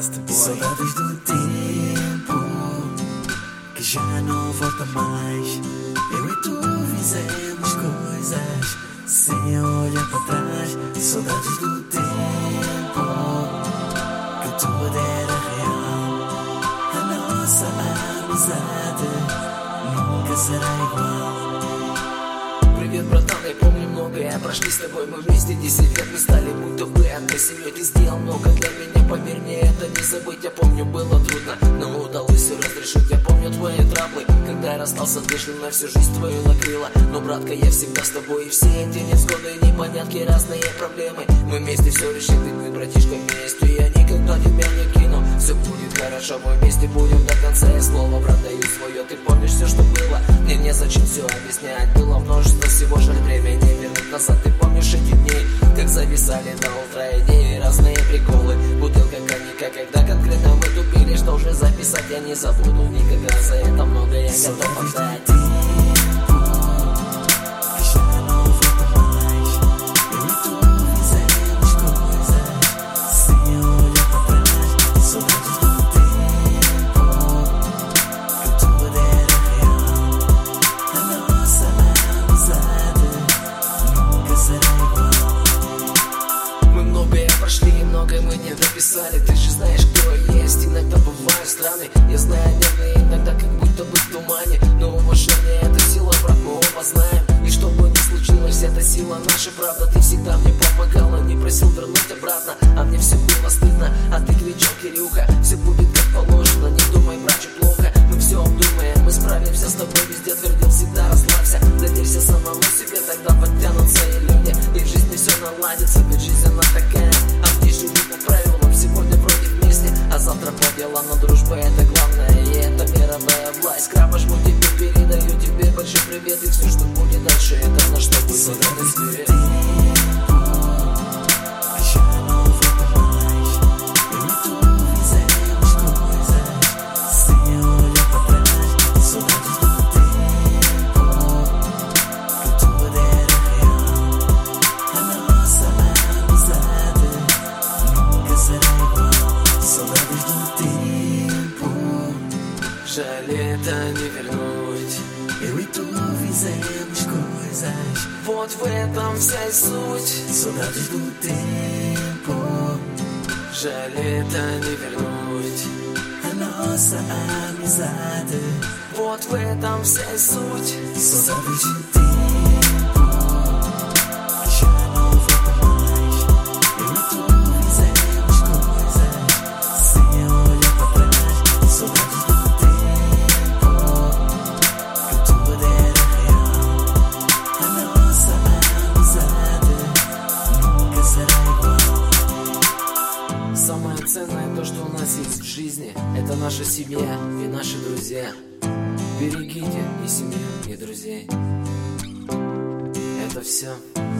é tua boy. Saudades do tempo que já não volta mais. Eu e tu fizemos coisas sem olhar para trás. Saudades do tempo que tudo era real. A nossa amizade nunca será igual. Привет, братан, я помню многое. Прошли с тобой мы вместе 10 лет. Мы стали будто бы одной семьей. Ты сделал много для меня, поверь мне, это не забыть. Я помню, было трудно, но удалось все разрешить. Я помню твои траблы, когда я расстался, ты на всю жизнь твою накрыла. Но, братка, я всегда с тобой. И все эти невзгоды, непонятки, разные проблемы мы вместе все решим, ведь мы, братишка, вместе. Я никогда тебя не кину, все будет хорошо, мы вместе будем до конца. Я слово, брат, даю свое, ты помнишь все, что было. Мне незачем все объяснять, было множество всего, жаль, время не вернуть назад. Ты помнишь эти дни, как зависали до утра идеи, разные приколы, бутылка коньяка, когда конкретно мы тупили, что уже записать я не забуду никогда. За это много я готов отдать. Мы не дописали, ты же знаешь, кто я есть. Иногда бывают странный, я знаю нервные, иногда как будто бы в тумане. Но уважение — это сила, брат, мы оба знаем. И что бы ни случилось, это сила наша, правда. Ты всегда мне помогала, не просил вернуть обратно, а мне все было стыдно. А ты кричал, Кирюха, все будет как положено. Не думай, братчик, плохо, мы все обдумаем. Мы справимся с тобой, везде твердил, всегда расслабься. Доверься самому себе, тогда подтянутся и люди. И в жизни все наладится, ведь жизнь она такая. Живи по правилам, сегодня вроде вместе, а завтра по делам, но дружба это главное, и это мировая власть. Краба, жму тебе, передаю тебе большой привет, и все, что будет дальше, это на что будет вперед. Жаль, это не вернуть. Eu e tu fizemos coisas. Вот в этом вся и суть. Saudades do tempo. Жаль, это не вернуть. A nossa amizade. Вот в этом вся и суть. Saudades do tempo que já não volta mais. Eu e tu fizemos coisas sem olhar para trás. Saudades do Самое ценное то, что у нас есть в жизни, это наша семья и наши друзья. Берегите и семью, и друзей. Это все.